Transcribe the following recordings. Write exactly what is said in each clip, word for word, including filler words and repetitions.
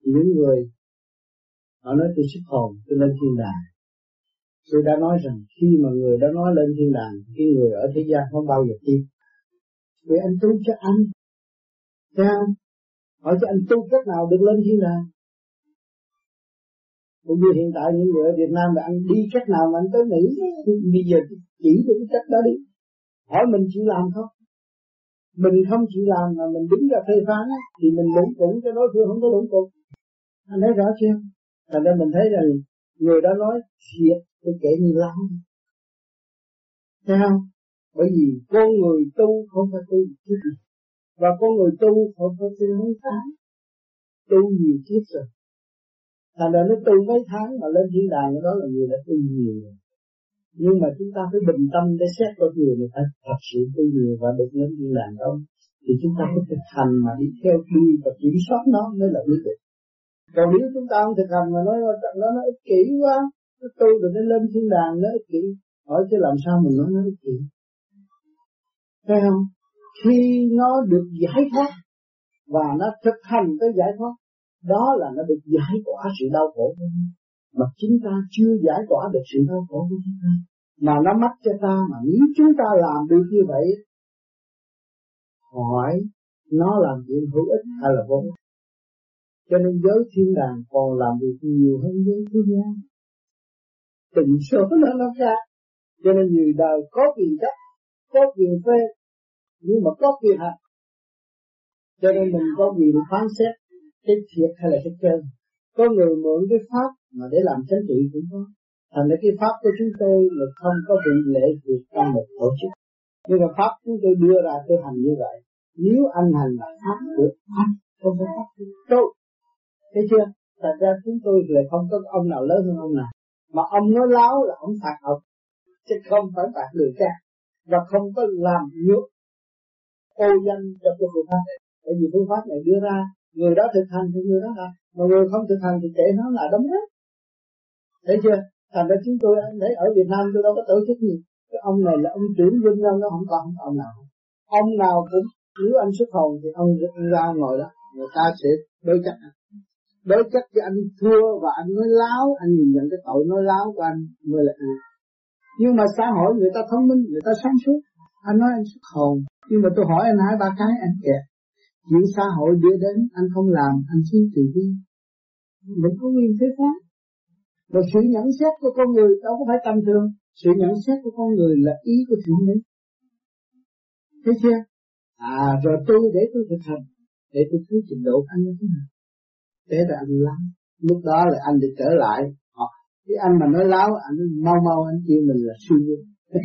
Những người họ nói tôi xuất hồn, tôi lên thiên đàng. Tôi đã nói rằng khi mà người đã nói lên thiên đàng, cái người ở thế gian không bao giờ tin. Vì anh tu cho anh, sao? Hỏi cho anh tu cách nào được lên thiên đàng? Cũng như hiện tại những người ở Việt Nam là anh đi cách nào mà anh tới Mỹ, bây giờ chỉ được cái cách đó đi. Hỏi mình chịu làm không? Mình không chịu làm mà mình đứng ra phê phán thì mình lũng củng cho đối phương không có lũng củng. Anh thấy rõ chưa? Thành ra mình thấy rằng người đó nói thiệt, tôi kể như lắm. Thấy không? Bởi vì con người tu không phải tu kiếp này, và con người tu không phải tu mấy tháng, tu nhiều kiếp rồi. Thành ra nó tu mấy tháng mà lên thiên đàng, đó là người đã tu nhiều rồi. Nhưng mà chúng ta phải bình tâm để xét con người này phải thật sự tu nhiều và được lên thiên đàng đâu. Thì chúng ta phải thực hành mà đi theo đi và kiểm soát nó mới là quyết định. Còn nếu chúng ta không thực hành mà nói nó nó ích kỷ quá, nó tu rồi nó lên thiên đàng nó ích kỷ, hỏi chứ làm sao mình nói nó ích kỷ? Thấy không? Khi nó được giải thoát và nó thực hành tới giải thoát, đó là nó được giải tỏa sự đau khổ của nó. Mà chúng ta chưa giải tỏa được sự đau khổ của chúng ta, mà nó mắc cho ta. Mà nếu chúng ta làm được như vậy, hỏi nó làm chuyện hữu ích hay là vô ích? Cho nên giới thiên đàng còn làm việc nhiều hơn giới thế gian, tình số nó nó khác. Cho nên nhiều đời có quyền chấp, có quyền phê, nhưng mà có quyền hành. Cho nên mình có quyền phán xét cái thiệt hay là cái chân. Có người mượn cái pháp mà để làm chính trị cũng có. Thành ra cái pháp của chúng tôi là không có bị lệ thuộc trong một tổ chức. Nhưng mà pháp chúng tôi đưa ra tôi hành như vậy. Nếu anh hành là pháp của anh, không phải pháp của tôi. Thấy chưa? Thật ra chúng tôi lại không có ông nào lớn hơn ông nào. Mà ông nói láo là ông phạt ông, chứ không phải phạt người khác. Và không có làm nhục ô danh cho cái phương pháp này. Bởi vì phương pháp này đưa ra, người đó thực hành thì người đó làm, mà người không thực hành thì kệ nó là đấm hết. Thấy chưa? Thành ra chúng tôi thấy ở Việt Nam tôi đâu có tổ chức gì. Cái ông này là ông trưởng vinh nhân, nó không có không có ông nào. Ông nào cũng, nếu anh xuất hồn thì ông ra ngồi đó, người ta sẽ đối chất. Đối chất cho anh thua và anh nói láo, anh nhìn nhận cái tội nói láo của anh mới là anh. Nhưng mà xã hội người ta thông minh, người ta sáng suốt. Anh nói anh xuất hồn, nhưng mà tôi hỏi anh hai ba cái anh kẹt. Chuyện xã hội đưa đến anh không làm, anh xin từ bi. Mình có quyền phê phán. Và sự nhận xét của con người đâu có phải tầm thường. Sự nhận xét của con người là ý của Thượng Đế. Thấy chưa? À rồi tôi để tôi thực hành, để tôi thấy trình độ anh như thế nào. Thế là anh lắm. Lúc đó là anh được trở lại. Cái anh mà nói láo, anh mau mau anh kêu mình là suy nghĩ.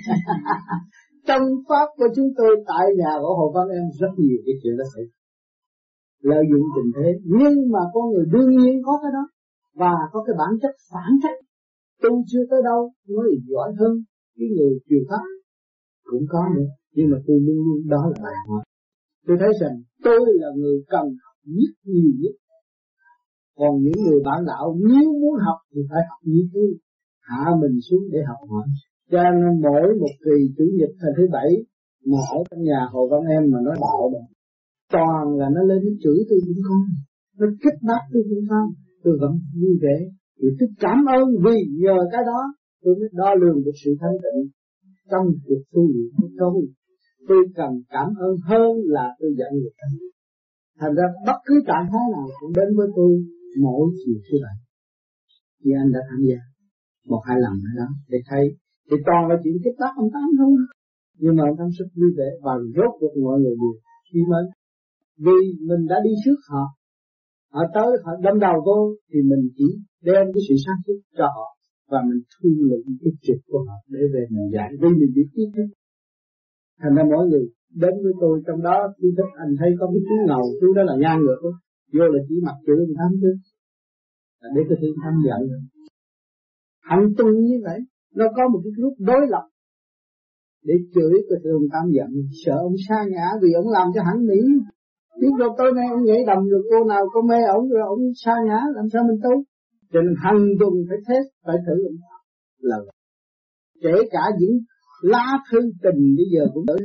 Trong pháp của chúng tôi tại nhà của Hồ Văn Em rất nhiều cái chuyện đó xảy ra. Lợi dụng tình thế, nhưng mà con người đương nhiên có cái đó. Và có cái bản chất phản trách. Tu chưa tới đâu, mới giỏi hơn cái người truyền pháp. Cũng có nữa, nhưng mà tôi luôn luôn đó là bài học. Tôi thấy rằng tôi là người cần học nhất nhiều nhất. Còn những người bạn đạo nếu muốn học thì phải học như tôi, hạ mình xuống để học hỏi. Cho nên mỗi một kỳ chủ nhật hay thứ bảy mà ở trong nhà Hồ Văn Em mà nói đạo đó, toàn là nó lên nó chửi tôi cũng không, nó kích bác tôi cũng không, tôi vẫn vui vẻ. Thì tôi cảm ơn vì nhờ cái đó tôi mới đo lường được sự thanh tịnh trong cuộc tu luyện của tôi. Tôi cần cảm ơn hơn là tôi giận người ta. Thành ra bất cứ trạng thái nào cũng đến với tôi mỗi chiều thứ bảy. Vì anh đã tham gia một hai lần nữa đó để thấy, thì toàn là chuyện kết tác ông Tám thôi. Nhưng mà ông Tám rất vui vẻ và rốt cuộc mọi người đều khi mến. Vì mình đã đi trước họ, họ tới họ đâm đầu vô thì mình chỉ đem cái sự sáng suốt cho họ và mình thu lượm cái trực của họ để về mình giải, vì mình biết kiến thức. Thành ra mỗi người đến với tôi trong đó chú thích anh thấy có cái chú ngầu, chú đó là ngang ngược đó. Vô là chỉ mặt chữ ông Tám chứ, là để cái thương thăm giận. Hành tu như vậy, nó có một cái lúc đối lập để chửi cái thương Tám giận, sợ ông sa ngã vì ông làm cho hẳn mỹ. Biết rồi tối nay ông nhảy đầm rồi cô nào có mê ông rồi ông sa ngã, làm sao mình tu? Cho nên hành tuần phải test, phải thử ông là kể cả những lá thư tình bây giờ cũng đỡ.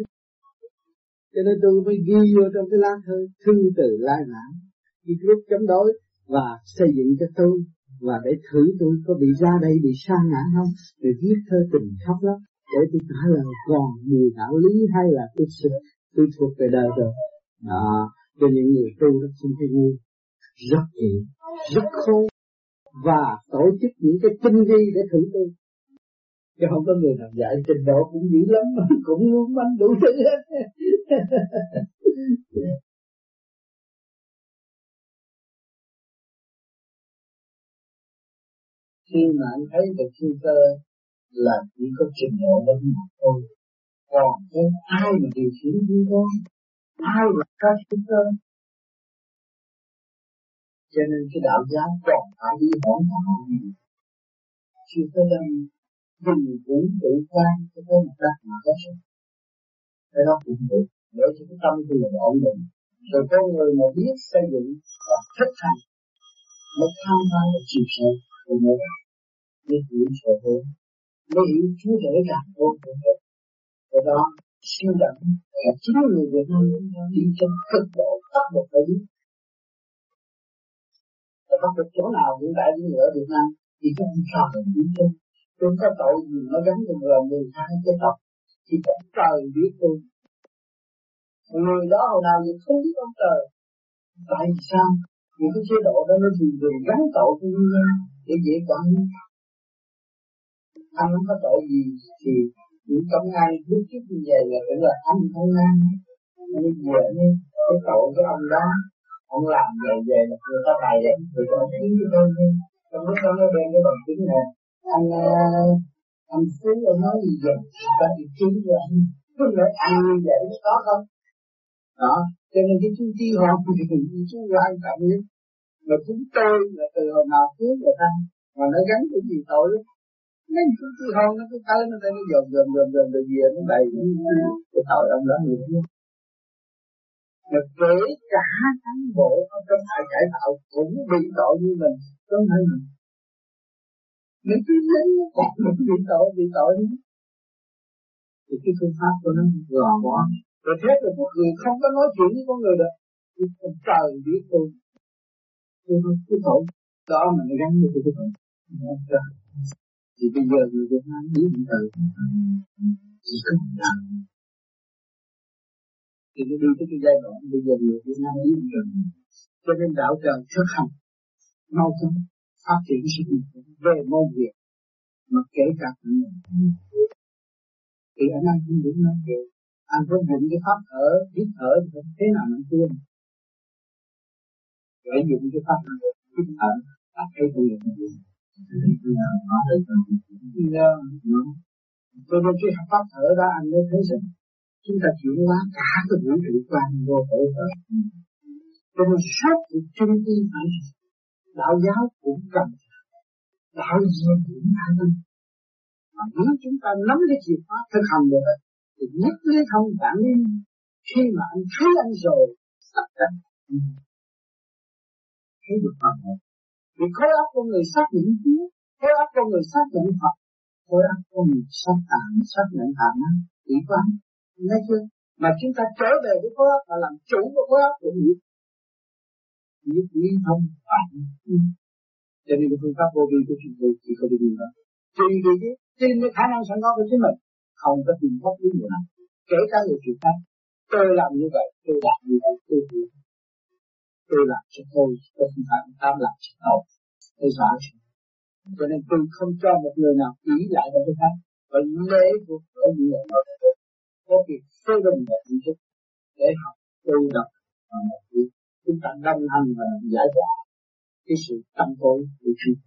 Cho nên tôi mới ghi vô trong cái lá thư thư từ lai lãng. Khi lúc chống đối và xây dựng cho tôi, và để thử tôi có bị ra đây bị sa ngã không, để viết thơ tình khóc lắm để tôi trả lời còn mùi đạo lý hay là tôi tôi thuộc về đời rồi. Đó, cho những người tu nó không thể ngu, rất nhị, rất khôn và tổ chức những cái tinh vi để thử tôi. Chứ không có người nào dạy trình độ cũng dữ lắm, cũng luôn manh đủ thứ hết. Khi mà anh thấy được thiên cơ là chỉ có trình độ lớn mà thôi, còn không ai mà điều khiển thiên cơ, ai mà có thiên cơ. Cho nên cái đạo giáo còn phải đi hỏi họ chưa tới đây dùng vũ tự quan cho tới một đất mà có sự cái đó cũng được để cho cái tâm của mình ổn định. Rồi có người mà biết xây dựng và thực hành mới tham gia và chịu sự của mình, mới hiểu sự hơn, mới hiểu Chúa thể càng tốt hơn. Cái đó siêu đẳng là chính người Việt Nam đi trong cực độ bắt buộc phải biết. Và bắt buộc chỗ nào hiện tại những người ở Việt Nam thì không sao được biết chứ. Tôi có tội gì nó gắn trong lòng người hai cái tộc thì ông trời biết tôi. Người đó hồi nào cũng không biết ông trời. Tại sao? Vì cái chế độ đó nó thường thường gắn tội cho nhân dân để dễ quản lý. Anh không có tội gì thì những công an lúc trước như vậy là tưởng là anh công an. Nhưng vừa như cái tội của ông đó, ông làm vậy vậy là người ta bày vậy, người ta khiến cho tôi như. Trong lúc đó nó đem cái bằng chứng này, anh anh Phú anh nói gì vậy, ta bị chứng cho anh, không lẽ anh như vậy có không? Đó, cho nên cái chú chi họ thì chú quan trọng nhất. Mà chúng tôi là từ hồi nào cứu người ta, mà nó gắn cái gì tội lắm. Nên chú chi họ nó cứ tới nó tới nó dồn dồn dồn dồn rồi về nó đầy cái tội ông đó nhiều lắm. Mà kể cả cán bộ ở trong đại cải tạo cũng bị tội như mình, không phải mình. Mấy cái lính còn mình bị tội, bị tội nữa. Thì cái phương pháp của nó gò bó. Rồi thế là một người không có nói chuyện với con người được. Thì trời biết tôi. Tôi nói cái tội đó mà nó gắn với cái tội. Thì bây giờ người Việt Nam biết những từ chỉ không làm. Thì nó đi tới cái giai đoạn bây giờ người Việt Nam biết những từ. Cho nên đạo trời thực hành mau chóng phát triển sự về môn việc mà kể cả những thì anh ăn không đúng nói điều anh có dùng cái pháp thở hít thở thì thế nào anh quên phải dùng cái pháp hít thở đặt cái tôi được cho nên cái pháp thở đó anh mới thấy rằng chúng ta chuyển hóa cả cái vũ trụ quan vô thở thở. Cho nên suốt cuộc trung tâm phải đạo giáo cũng cần đạo gì cũng phải nên. Mà nếu chúng ta nắm cái chìa khóa thực hành được thì nhất lý thông bản lý. Khi mà anh thấy anh rồi tất cả thấy được phần hồn. Vì khối óc của người xác nhận Chúa, khối óc của người xác nhận Phật, khối óc của người xác tạng xác nhận Hà Năng, ủy quan, nghe chưa? Mà chúng ta trở về với khối óc và làm chủ của khối óc của người nhất lý thông bản lý. Cho nên cái phương pháp vô vi của chúng tôi chỉ có điều đó. Tùy vì cái tìm cái khả năng sẵn có của chính mình, không có tìm pháp lý gì nào. Kể cả người chuyện khác, tôi làm như vậy, tôi làm như vậy, tôi hiểu. Tôi làm cho tôi, tôi không phải tam làm cho tôi. Tôi rõ ràng. Cho nên tôi không cho một người nào ý lại vào cái khác. Và lễ thuộc ở những người nào có việc phê bình và ý thức để học tôi đọc và một việc chúng ta đồng hành và giải tỏa cái sự tâm tối của chúng.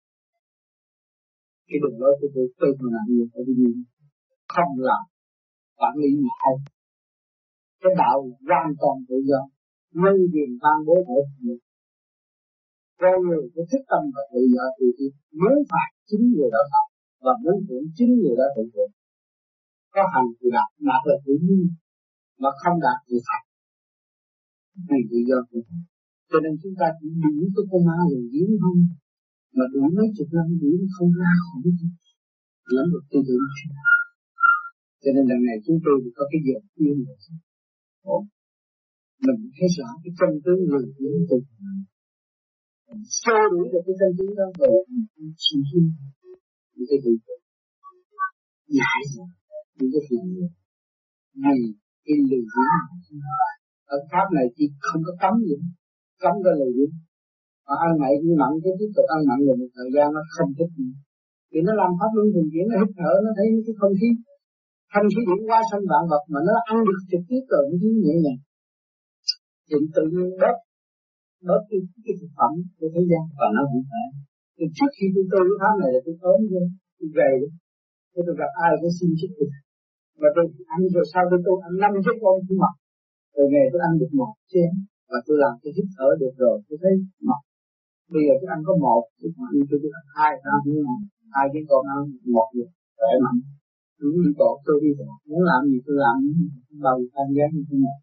Cái đường lối của tôi tôi còn làm nhiều ở bên mình không làm quản lý mà không. Cái đạo hoàn toàn tự do, nhân quyền ban bố ở người. Con người có thức tâm và tự do tự nhiên, muốn phạt chính người đó phạt và muốn hưởng chính người đó tự hưởng. Có hành thì đạt, đạt là tự nhiên, mà không đạt thì phạt. Vì tự do tự nhiên. Cho nên chúng ta chỉ đủ cái con ma rồi giếng không, mà đủ mấy chục năm giếng không ra khỏi cái lắm được tư tưởng. Cho nên lần này chúng tôi có cái giờ tiên rồi. Ồ, mình thấy rõ cái chân tướng người của chúng tôi. xô đuổi được cái chân chính đó về suy nghĩ những cái gì dạy những cái gì vì cái lời điển ở pháp này chỉ không có cấm gì, cấm cái lời điển mà ăn mày cũng nặng cái tiếp tục ăn nặng rồi một thời gian nó không thích nữa thì nó làm pháp luân thường chuyển, nó hít thở, nó thấy cái không khí thanh khí điển qua sanh vạn vật mà nó ăn được trực tiếp rồi nó thấy nhẹ nhàng thì tự nhiên bớt bớt cái, cái thực phẩm của thế gian và nó cũng phải. Thì trước khi tôi tu cái pháp này là tôi ốm luôn, tôi gầy luôn, tôi gặp ai cũng xin chúc tôi và tôi ăn rồi sau tôi tu ăn năm chiếc con tôi mập rồi ngày tôi ăn được một chén và tôi làm tôi hít thở được rồi tôi thấy mập. Bây giờ tôi ăn có một tôi ăn tôi tôi ăn hai ăn như nào hai cái con ăn một được khỏe mạnh. Đúng như cột tôi đi rồi muốn làm gì tôi làm bao nhiêu tham giác như thế nào.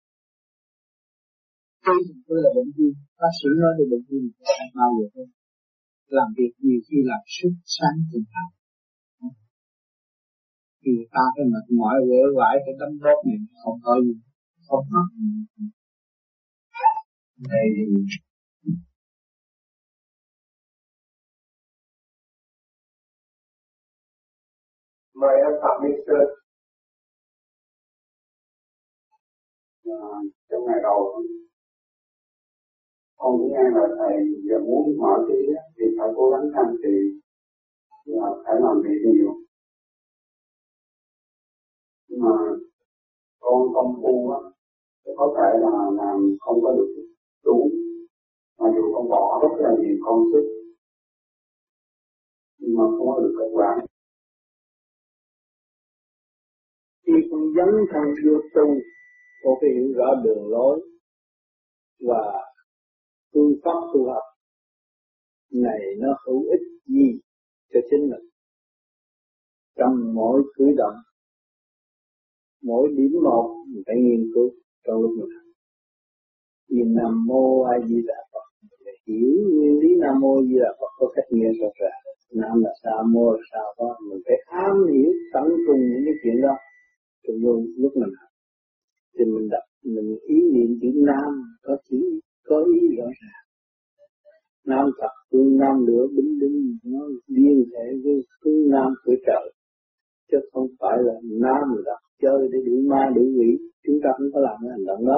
Tôi tôi là bệnh viên, bác sĩ nói về bệnh viên không bao giờ thôi. Làm việc nhiều khi làm suốt sáng từng ngày. Thì ta phải mệt mỏi quể quải cái tấm tốt này không có gì, không có. Đây thì mời em Phạm Minh Sơn. À, trong ngày đầu con cũng nghe là thầy giờ muốn mở trí thì phải cố gắng thanh trì và phải làm việc nhiều. Nhưng mà con công phu á có thể là làm không có được đúng, mặc dù con bỏ rất là nhiều công sức nhưng mà không có được kết quả. Khi con dấn thân vô tu, con phải hiểu rõ đường lối và phương pháp tu học này nó hữu ích gì cho chính mình. Trong mỗi cử động, mỗi điểm một mình phải nghiên cứu trong lúc mình học. Vì Nam Mô A Di Đà Phật, để hiểu nguyên lý Nam Mô A Di Đà Phật có cách nghĩa rõ ràng. Nam là sao, Mô là sao đó, mình phải am hiểu tận cùng những cái chuyện đó. Trong lúc mình học, thì mình đọc, mình ý niệm chữ Nam có chữ có ý rõ ràng. Nam Phật, phương Nam lửa bính bính, nó liên hệ với phương Nam của trời. Chứ không phải là Nam là chơi để đuổi ma đuổi quỷ, chúng ta không có làm cái hành động đó.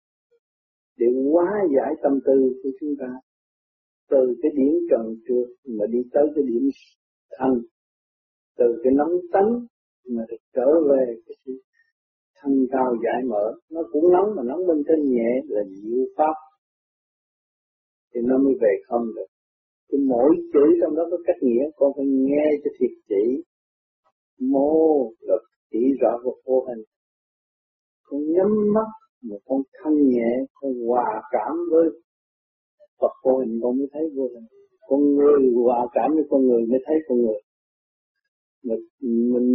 Để hóa giải tâm tư của chúng ta từ cái điểm trần trượt mà đi tới cái điểm thanh, từ cái nóng tánh mà được trở về cái sự thanh cao giải mở. Nó cũng nóng mà nóng bên trên nhẹ là diệu pháp thì nó mới về không được. Thì mỗi chữ trong đó có cách nghĩa, con phải nghe cho thiệt chỉ. Mô là chỉ rõ của vô hình. Con nhắm mắt mà con thanh nhẹ, con hòa cảm với Phật vô hình, con mới thấy vô hình. Con người hòa cảm với con người mới thấy con người. Mình, mình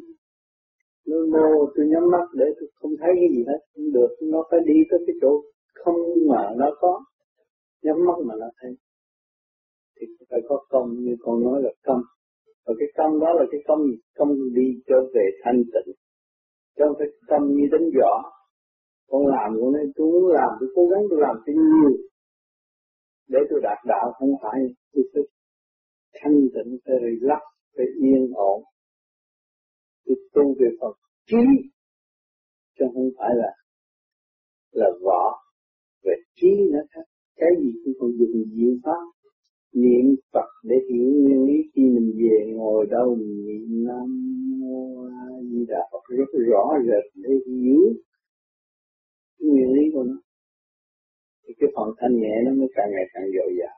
nó mô tôi nhắm mắt để tôi không thấy cái gì hết, không được, nó phải đi tới cái chỗ không mà nó có, nhắm mắt mà nó thấy. Thì phải có công, như con nói là công. Và cái công đó là cái công gì? Công đi trở về thanh tịnh. Chứ không phải công như đánh võ. Con làm con nói tôi muốn làm, tôi cố gắng tôi làm cho nhiều để tôi đạt đạo, không phải. Tôi phải thanh tịnh, phải relax, phải yên ổn. Tôi tu về phần trí, chứ không phải là là võ. Về trí nó khác. Cái gì cũng còn dùng diệu pháp. Niệm Phật để hiểu nguyên lý, khi mình về ngồi đâu mình niệm Nam Mô A Di Đà Phật rất rõ rệt để hiểu cái nguyên lý của nó. Thì cái phần thanh nhẹ nó mới càng ngày càng dồi dào.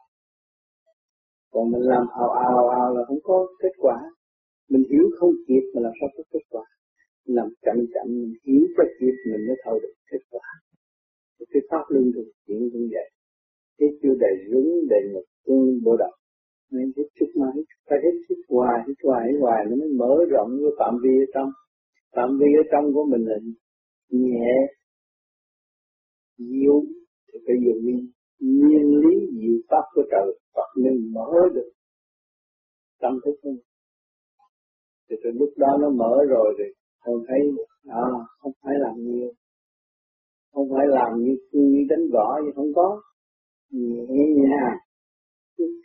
Còn mình làm ào ào ào là không có kết quả. Mình hiểu không kịp mà làm sao có kết quả. Làm chậm chậm mình hiểu cho kịp mình mới thâu được kết quả. Cái pháp luân thường chuyển cũng vậy. Cái chưa đầy rúng đầy ngực tương bộ đầu. Nên hít chút mà hít, phải hít hít hoài, hít hoài, hít hoài nó mới mở rộng cái phạm vi ở trong. Phạm vi ở trong của mình là nhẹ, diệu, thì phải dùng đi nguyên lý diệu pháp của trời Phật nên mở được tâm thức của mình. Thì từ lúc đó nó mở rồi thì con thấy à, không phải làm nhiều, không phải làm như, như đánh võ, như không có nhẹ nhàng.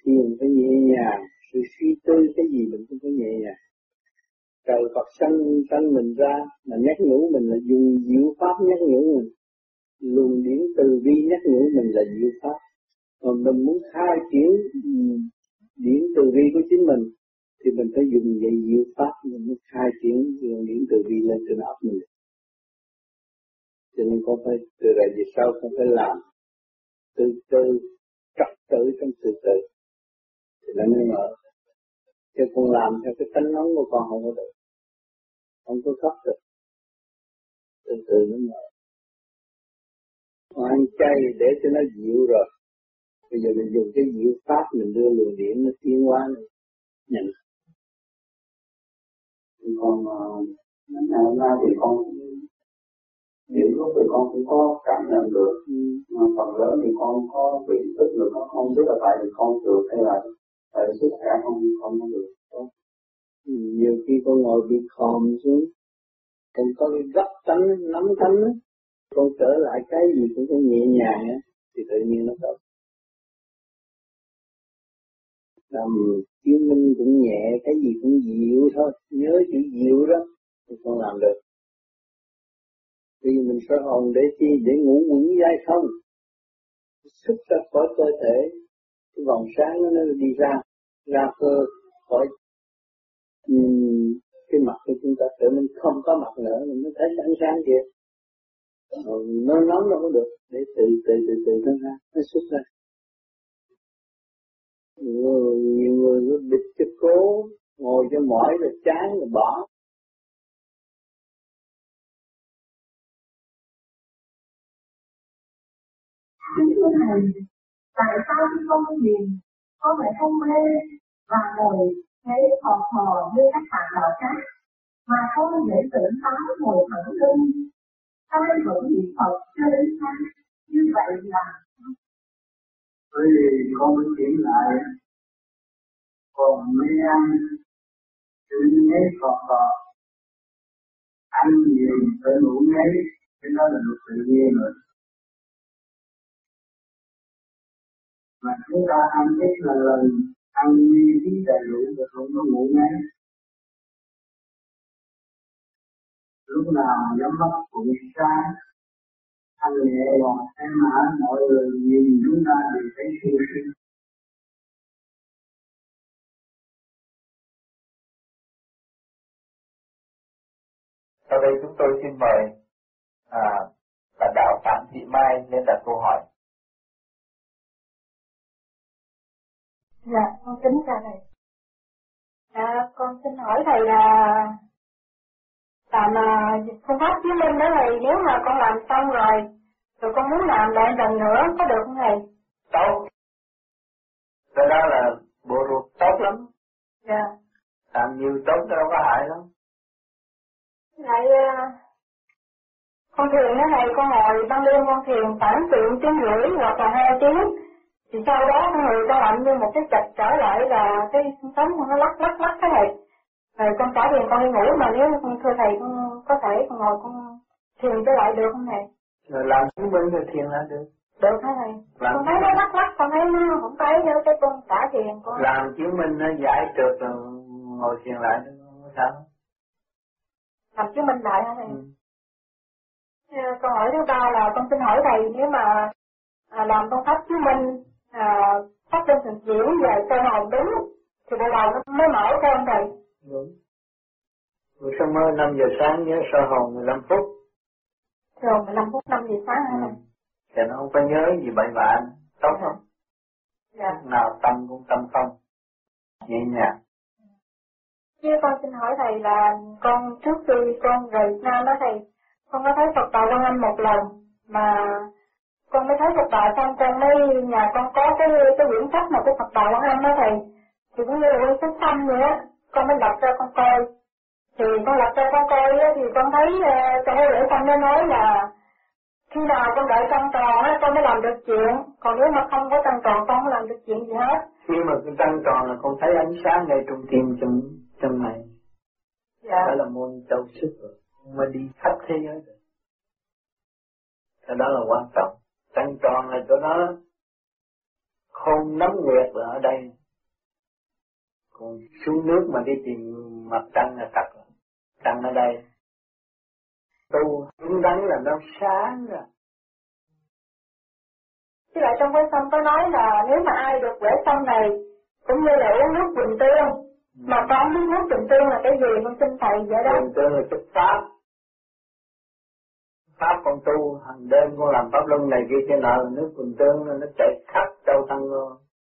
thiền phải nhẹ nhàng, sự suy tư cái gì mình cũng phải nhẹ nhàng. Trời Phật sanh sanh mình ra mà nhắc nhủ mình là dùng diệu pháp nhắc nhủ mình, luồng điển từ bi nhắc nhủ mình là diệu pháp. Còn mình muốn khai triển điển từ bi của chính mình thì mình phải dùng dạy diệu pháp mình mới khai triển luồng điển từ bi lên trên óc mình. Cho nên con phải từ ra về sau con phải làm từ từ, trật tự trong từ từ thì nó mới mở. Chứ con làm theo cái tánh nóng của con không có được, không có khóc được, từ từ nó mở. Con ăn chay để cho nó dịu rồi, bây giờ mình dùng cái dịu pháp mình đưa luồng điện nó tiến hóa nữa, nhận. Còn ngày hôm nay thì con những lúc thì con cũng có cảm nhận được, ừ. mà phần lớn thì con có bị tức được, nó không biết là tại vì con được hay là tại sức khỏe không không có được. Ừ, nhiều khi con ngồi bị khòm xuống, con có cái gấp tánh, nắm tánh á, con trở lại cái gì cũng phải nhẹ nhàng á, thì tự nhiên nó tốt. Làm chiếu minh cũng nhẹ, cái gì cũng dịu thôi, nhớ chữ dịu đó, thì con làm được. Vì mình soi hồn để chi? Để ngủ quẩn dai không, xuất ra khỏi cơ thể, cái vòng sáng nó đi ra, ra cơ khỏi um, cái mặt của chúng ta trở nên không có mặt nữa, mình mới thấy ánh sáng kia. Rồi nó nóng đâu có được, để từ từ từ từ nó ra, nó xuất ra. Người, nhiều người cứ bịt cho cố, ngồi cho mỏi rồi chán rồi bỏ. Kính thưa Thầy, tại sao khi con thiền, con lại không mê và ngồi thấy hò hò như các bạn đạo khác, mà con dễ tưởng táo ngồi thẳng lưng, tay vẫn niệm Phật cho đến sáng, như vậy là bởi vì con mới chuyển lại, còn mê ăn, tự nhé Phật Phật, ăn nhiều phải ngủ ngáy, cái đó là luật tự nhiên rồi. Mà chúng ta ăn ít là lần, ăn như tí đầy đủ và không có ngủ ngáy. Lúc nào nhắm mắt cũng sáng, ăn nhẹ nhàng, em hả mọi người nhìn chúng ta đều thấy siêu sinh. Sau đây chúng tôi xin mời à, bà đạo Phạm Thị Mai lên đặt câu hỏi. Dạ, con kính chào thầy. À, con xin hỏi thầy là làm phương pháp chứng minh đó thầy, nếu mà con làm xong rồi, rồi con muốn làm lại lần nữa có được không thầy? Tốt. Cái đó là bộ ruột tốt lắm. Dạ. Làm nhiều tốt đâu có hại lắm. Lại con thiền đó thầy, con ngồi ban đêm con thiền khoảng tiếng tiếng rưỡi hoặc là hai tiếng. Thì sau đó người ta lạnh như một cái chạch trở lại là cái sống nó lắc lắc lắc cái này. Rồi con trả tiền con đi ngủ, mà nếu con thưa thầy con có thể con ngồi con thiền trở lại được không thầy? Rồi làm chứng minh rồi thiền lại được. Được hả thầy? Làm con thấy nó lắc lắc, con thấy nó không phải nữa, cái con trả tiền con. Làm chứng minh nó giải trượt rồi ngồi thiền lại nó sao? Làm chứng minh lại hả thầy? Ừ. Câu hỏi thứ ba là con xin hỏi thầy, nếu mà à, làm công pháp chứng minh à, phát sinh thực diễn về cơ hồn đúng thì bộ đầu nó mới mở con thầy. Đúng. Buổi sáng mới năm giờ sáng nhớ soi hồn mười lăm phút. Rồi mười lăm phút năm giờ sáng hả thầy? Thì nó không phải nhớ gì bậy bạ, tốt không? Dạ. Nào tâm cũng tâm không, nhẹ nhàng. Chứ con xin hỏi thầy là con trước khi con rời Việt Nam đó thầy, con có thấy Phật Đạo Quan Âm một lần mà con mới thấy Phật Đạo xong con mới nhà con có cái cái quyển sách mà của Phật Đạo Quan Âm đó thầy, thì cũng như là quyển sách xanh vậy á, con mới lật ra con coi. Thì con lật ra con coi á, thì con thấy uh, trong cái lễ xanh nó nói là khi nào con đợi trăng tròn á con mới làm được chuyện, còn nếu mà không có trăng tròn con không làm được chuyện gì hết. Khi mà cái trăng tròn là con thấy ánh sáng ngay trong tim trong trong này. Dạ. Đó là môn châu sức rồi, mà đi khắp thế giới rồi. Cái đó là quan trọng. Trăng tròn là chỗ đó Không nắm nguyệt là ở đây. Còn xuống nước mà đi tìm mặt trăng là thật rồi. Trăng ở đây. Tu đứng đắn là nó sáng rồi. Chứ lại trong cái sông có nói là nếu mà ai được quẻ sông này cũng như là uống nước bình tương. Ừ. Mà con biết nước bình tương là cái gì con xin thầy vậy đó. Bình tương là chất pháp. Pháp con tu hàng đêm con làm pháp luân này kia kia nọ, nước bình tương nó chảy khắp châu thân luôn.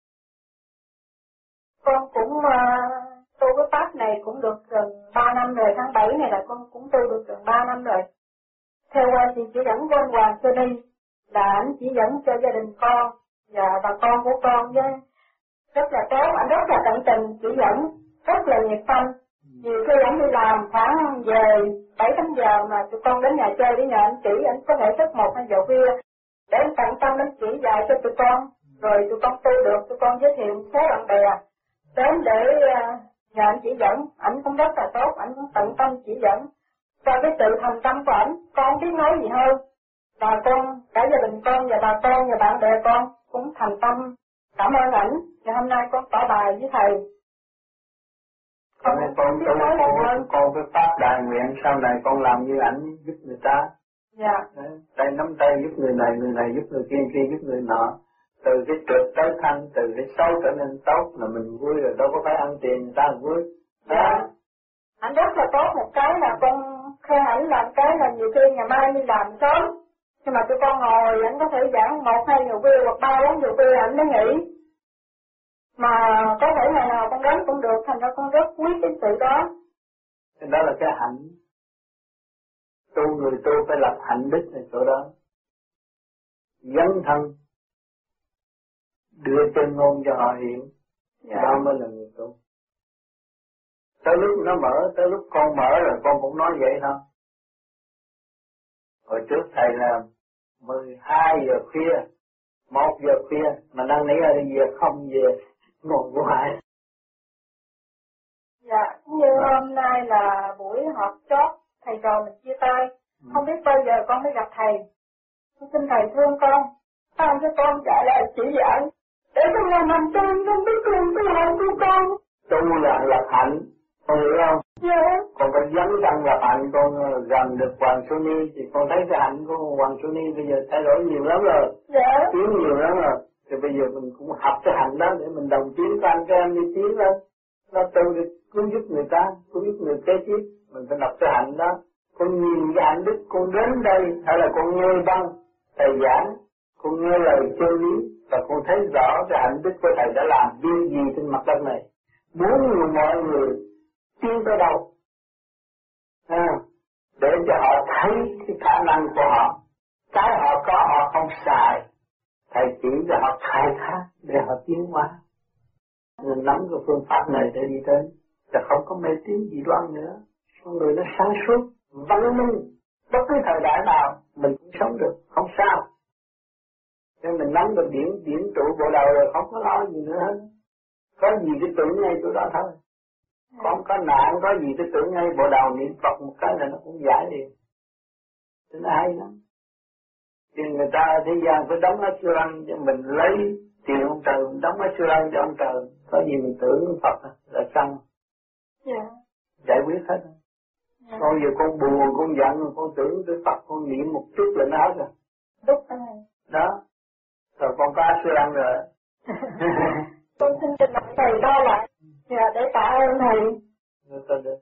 Con cũng uh, tu cái pháp này cũng được gần ba năm rồi, tháng bảy này là con cũng tu được gần ba năm rồi. Theo uh, chị chỉ dẫn của anh Hoàng Sơ Đi là anh chỉ dẫn cho gia đình con và bà con của con với rất là tốt, anh rất là tận tình chỉ dẫn, rất là nhiệt tâm. Nhiều khi anh đi làm khoảng về bảy tám giờ mà tụi con đến nhà chơi để nhờ anh chỉ, anh có thể thức một hai giờ khuya để anh tận tâm anh chỉ dạy cho tụi con, rồi tụi con tu được, tụi con giới thiệu số bạn bè đến để nhờ anh chỉ dẫn. Anh cũng rất là tốt, anh cũng tận tâm chỉ dẫn. Qua cái sự thành tâm của anh, con không biết nói gì hơn. Bà con, cả gia đình con và bà con và bạn bè con cũng thành tâm cảm ơn ảnh. Và hôm nay con tỏ bài với thầy. Con con tu con, con cái pháp đại nguyện sau này con làm như ảnh giúp người ta. Dạ. Tay nắm tay giúp người này, người này giúp người kia, kia giúp người nọ. Từ cái trượt tới thanh, từ cái xấu trở nên tốt là mình vui rồi, đâu có phải ăn tiền người ta vui. Dạ. Anh rất là tốt, một cái là con khen ảnh làm cái là nhiều khi ngày mai đi làm sớm. Nhưng mà tụi con ngồi, anh có thể giảng một hai giờ khuya hoặc ba bốn giờ khuya anh mới nghỉ. Mà có thể ngày nào con đến cũng được, thành ra con rất quý cái sự đó. Đó là cái hạnh. Tu người tu phải lập hạnh đức ở chỗ đó. Dấn thân. Đưa chân ngôn cho họ hiểu. Dạ. Đó mới là người tu. Tới lúc nó mở, tới lúc con mở rồi con cũng nói vậy thôi. Hồi trước thầy là mười hai giờ khuya, một giờ khuya, mà năn nỉ ở đây về không về, ngồi hoài. Dạ, như à. Hôm nay là buổi họp chót, thầy trò mình chia tay, ừ. Không biết bao giờ con mới gặp thầy. Con xin thầy thương con, sao cho con trả lời chỉ dạy, để con làm hành tu, con biết luôn cái lòng của con. Tu là lập hạnh, con hiểu không? Dạ. Con phải dấn thân lập hạnh, con gần được Hoàng Số Ni, thì con thấy cái hạnh của Hoàng Số Ni bây giờ thay đổi nhiều lắm rồi. Dạ. Tiến nhiều lắm rồi. Thì bây giờ mình cũng học cái hạnh đó để mình đồng tiến con cho em đi tiến lên. Nó tu được cứu giúp người ta, cứu giúp người kế tiếp. Mình phải đọc cái hạnh đó. Con nhìn cái hạnh đức, con đến đây, hay là con nghe băng, thầy giảng, con nghe lời chân lý, và con thấy rõ cái hạnh đức của thầy đã làm việc gì trên mặt đất này. Muốn người mọi người tiến tới đâu. À, để cho họ thấy cái khả năng của họ. Cái họ có họ không xài. Thầy chỉ cho họ khai thác để họ tiến hóa. Nên nắm cái phương pháp này để đi đến. Và không có mê tín dị đoan nữa. Con người nó sáng suốt, văn minh. Bất cứ thời đại nào mình cũng sống được, không sao. Nên mình nắm được điển, điển trụ bộ đầu rồi không có lo gì nữa hết. Có gì cái tưởng ngay chỗ đó thôi. Không có nạn, có gì cái tưởng ngay bộ đầu niệm Phật một cái là nó cũng giải liền. Thế nó hay lắm. Thì người ta thế gian phải đóng hết siêu lăng cho mình lấy tiền ông trời, mình đóng hết siêu lăng cho ông trời. Có gì mình tưởng Phật là xong. Dạ. Giải quyết hết. Dạ. Con giờ con buồn, con giận, con tưởng tới Phật, con niệm một chút là nó hết rồi. Đúng rồi. Đó. Rồi con có siêu lăng rồi. Con xin trình bày thầy đo lại. Dạ, để tạ ơn thầy. Được, được.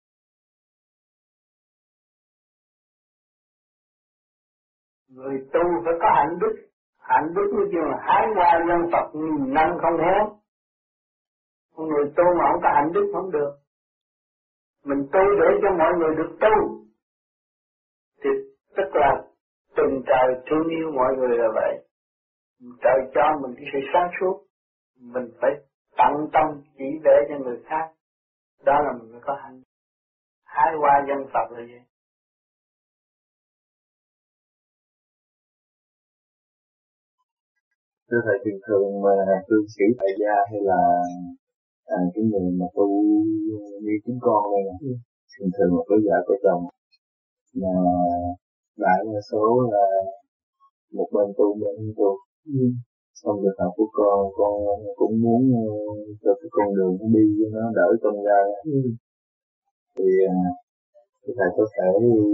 Người tu phải có hạnh đức. Hạnh đức như kiểu là hái hoa nhân Phật nghìn năm không héo. Người tu mà không có hạnh đức không được. Mình tu để cho mọi người được tu. Thì tức là từng trời thương yêu mọi người là vậy. Trời cho mình cái sự sáng suốt. Mình phải tận tâm chỉ vẽ cho người khác. Đó là mình phải có hạnh. Hái hoa dân Phật là gì? Thưa thầy, thường thường mà cư sĩ tại gia hay là à, cái người mà tu như chúng con đây nè, ừ. thường thường là có vợ có chồng, mà đại đa số là một bên tu bên tu, ừ. Xong việc học của con, con cũng muốn cho cái con đường nó đi cho nó đỡ công ra. Ừ. Thì thầy có thể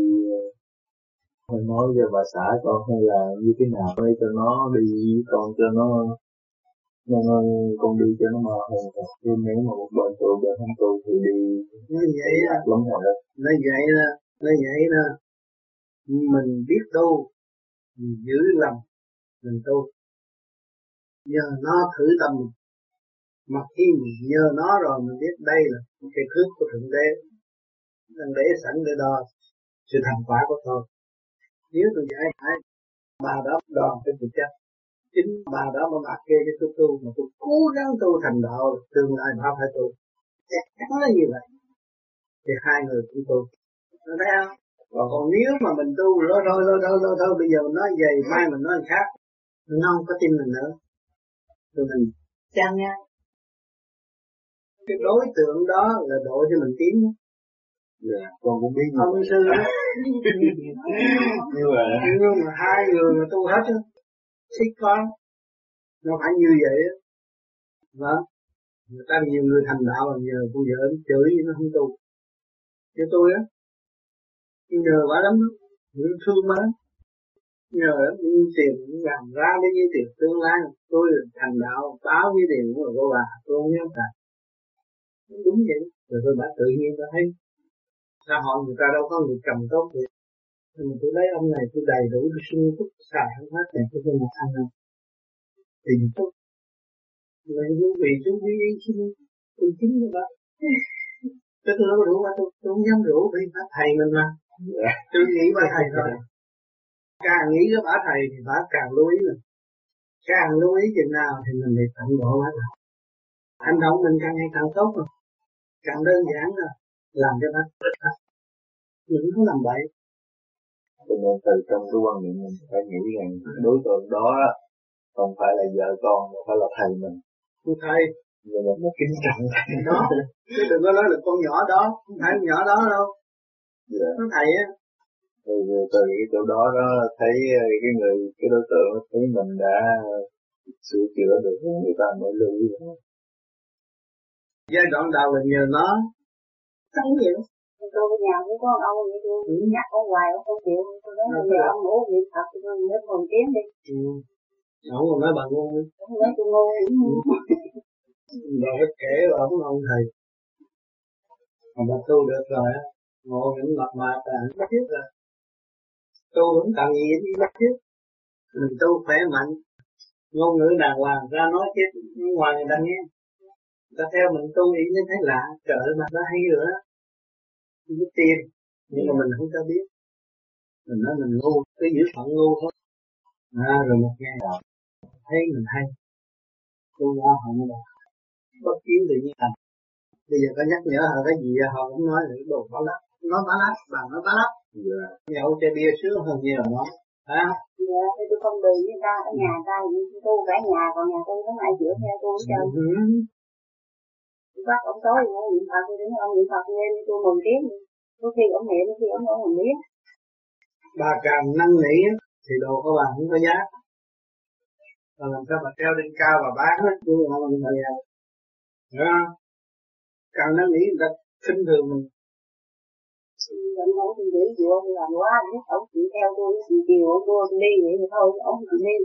mình nói cho bà xã con hay là như thế nào để cho nó đi với con cho nó, nó, nó con đi cho nó mà hơn. Chứ nếu mà một bên tôi bên không tôi thì đi nó vậy á, lắm rồi đó. Nó vậy đó, nó vậy đó. Mình biết tu, mình giữ lòng mình tu. Nhờ nó thử tâm mình. Mà khi mình nhờ nó rồi mình biết đây là cái thước của Thượng Đế, đang để sẵn để đo sự thành quả của tôi. Nếu tôi giải phải bà đó đòn trên thực chất, chính bà đó mà bà kê cho tôi tu, mà tôi cố gắng tu thành đạo, tương lai bà phải tu, chắc chắn là như vậy. Thì hai người cũng tu, nó thấy không? Còn, còn nếu mà mình tu rồi thôi thôi thôi thôi thôi bây giờ mình nói vậy, mai mình nói khác, nó không có tin mình nữa, rồi mình chán nha. Cái đối tượng đó là độ cho mình tiến. Dạ, con cũng biết như ông vậy. sư Như vậy. Nhưng mà hai người mà tu hết á, thích con, nó phải như vậy á. Vâng, người ta nhiều người thành đạo là nhờ cô vợ chửi nó không tu. Chứ tôi á, nhờ bà lắm đó, người thương bà lắm. Nhờ lắm, như tiền làm ra với như tiền tương lai, tôi thành đạo, báo với tiền của cô bà, tôi không nhớ cả. Đúng vậy, rồi tôi đã tự nhiên tôi thấy xã hội người ta đâu có người cầm tốt vậy. Nhưng mà tôi lấy ông này tôi đầy đủ tôi sung túc xài không hết này tôi không một ăn đâu. Tình tốt. Vậy quý vị chú quý ý xin tôi chính như vậy. Tôi tôi đâu có rủ mà tôi, tôi không dám rủ vì bà thầy mình mà. Tôi nghĩ bà thầy rồi. Càng nghĩ cái bà thầy thì bà càng lưu ý mình. Càng lưu ý chừng nào thì mình lại tận độ bà thầy. Hành động mình càng ngày càng tốt rồi. Càng đơn giản rồi. Làm cho bà thích thật. Mình không làm bậy. Cho nên từ trong cái quan niệm mình phải nghĩ rằng đối tượng đó không phải là vợ con, mà phải là thầy mình. Con thầy. Nhưng mà nó kính trọng thầy đó. Chứ đừng có nói là con nhỏ đó, không phải con nhỏ đó đâu. Dạ. Nó thầy á. Từ, từ cái chỗ đó đó thấy cái người, cái đối tượng thấy mình đã sửa chữa được, người ta mới lưu ý. Giai đoạn đầu là nhờ nó. Không chịu. Tôi ở nhà cũng có ông vậy tôi ừ. nhắc ông hoài ông không chịu. Tôi nói là giờ ông ngủ niệm Phật tôi nói mới còn tiếng đi. Ừ. Ông còn nói bà ngu. Ông nói tôi ngu. Bà phải kể là ông ông thầy. Mà bà tu được rồi á, ngộ những mặt mà ta hẳn bắt chết rồi. Tu cũng cần gì đi bắt chết. Mình tu khỏe mạnh, ngôn ngữ đàng hoàng ra nói chết ngoài người ta nghe. Người ta theo mình tu ý nên thấy lạ, trời ơi mà nó hay rồi đó. Mình biết tiền, nhưng mà mình không cho biết. Mình nói mình ngu, cứ giữ phận ngu thôi. À, rồi một ngày nào thấy mình hay. Tu qua họ mới bảo, bất kiến tự nhiên thành. Bây giờ có nhắc nhở họ cái gì họ cũng nói là đồ bá lắp. Nói bá lắp, bà nói bá lắp. Yeah. Nhậu chai bia sướng hơn nhiều nó. Hả? Dạ, thì tôi không bị với ta, ở nhà ta tu cả nhà, còn nhà tôi không ai chữa theo tôi hết trơn. Tôi bắt ông tối ngủ niệm Phật, tôi đứng ông niệm Phật nghe tôi mừng tiếng. Có khi ông niệm, có khi ông không mừng biết. Bà càng năn nỉ thì đồ của bà không có giá. Bà làm sao bà treo lên cao và bán hết, tôi không làm gì đâu. Hiểu không? Càng năn nỉ người ta khinh thường mình. Anh không chịu giữ chịu ông làm quá, ông chịu theo tôi, chịu chiều ông đua tôi đi vậy thì thôi, ông chịu đi.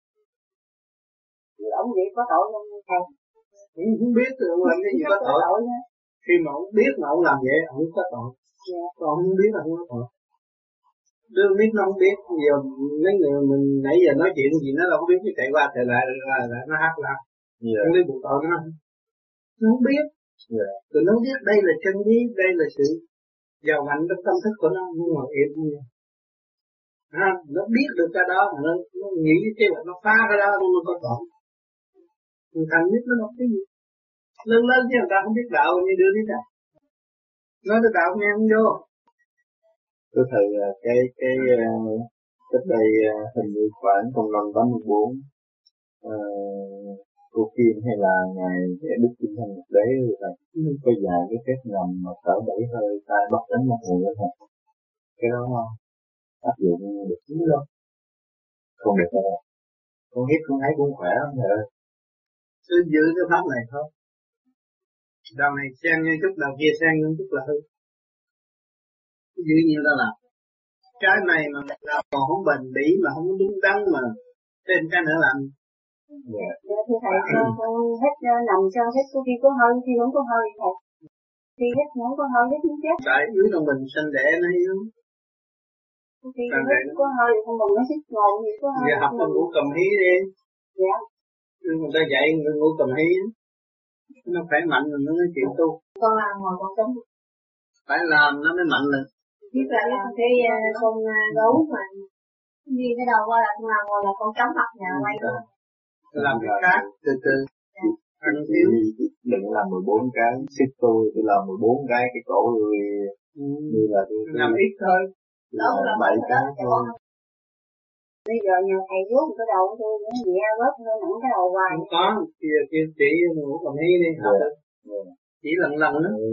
Ông vậy có tội không thầy? Ông không biết thì ông làm cái gì có tội. tội Khi mà ông biết mà ông làm vậy, ông có tội. Yeah. Còn ông không biết là không có tội. Đứa biết nó không biết, giờ mấy người mình nãy giờ nói chuyện gì nó đâu có biết, cái chạy qua chạy lại là, là nó hát la. Yeah. Không biết buộc tội nó. Nó không biết. Yeah. Rồi nó biết đây là chân lý, đây là sự giàu mạnh trong tâm thức của nó, nhưng mà im không vậy. À, nó biết được cái đó, nó, nó nghĩ cái là nó phá cái đó, nó có tội. Người thành biết nó học cái gì. Lớn lớn chứ người ta không biết đạo như đứa biết à. Nói tới đạo nghe không vô. Thưa thầy, cái cái cách đây hình như khoảng trong năm tám mươi bốn, uh, cô Kim hay là ngài Đức Kim Thân Nhật Đế rồi thầy, ừ. có vài cái phép ngầm mà thở bảy hơi tay bắt đánh một người đó thầy. Cái đó áp dụng được chứ đâu? Không được đâu. Con hít con thấy cũng khỏe lắm rồi. Cứ giữ cái pháp này thôi. Đầu này xen như chút, đầu kia xen như chút là hư. Cứ giữ như đó là cái này mà làm còn không bền bỉ mà không đúng đắn mà thêm cái nữa làm. Dạ. Dạ thưa thầy, con, con hết nằm sao hết có khi có hơi, khi không có hơi thầy. Khi hết không có hơi hết muốn chết. Tại dưới trong mình sinh đẻ nó yếu. Khi hết có hơi không còn nó xích ngồi gì có hơi. Giờ học con ngủ cầm hí đi. Dạ. Người ta dạy người ngủ cầm hí. Nó khỏe mạnh rồi nó nói chuyện tu. Con làm ngồi con sống. Phải làm nó mới mạnh lên. Biết là cái con gấu mà đi cái đầu qua là con làm ngồi là con cắm mặt nhà quay luôn. Làm cái khác từ từ. Ăn thiếu. Đừng làm mười bốn cái, xích tôi, tôi làm mười bốn cái, cái cổ người ừ. như là tôi làm ít thôi. Là bảy cái thôi. Bây giờ nhà thầy vuốt cái đầu tôi nó nhẹ bớt nó nặng cái đầu hoài. Không có, kia kia chỉ ngủ cầm hí đi học yeah. yeah. Chỉ lần lần đó. Ừ.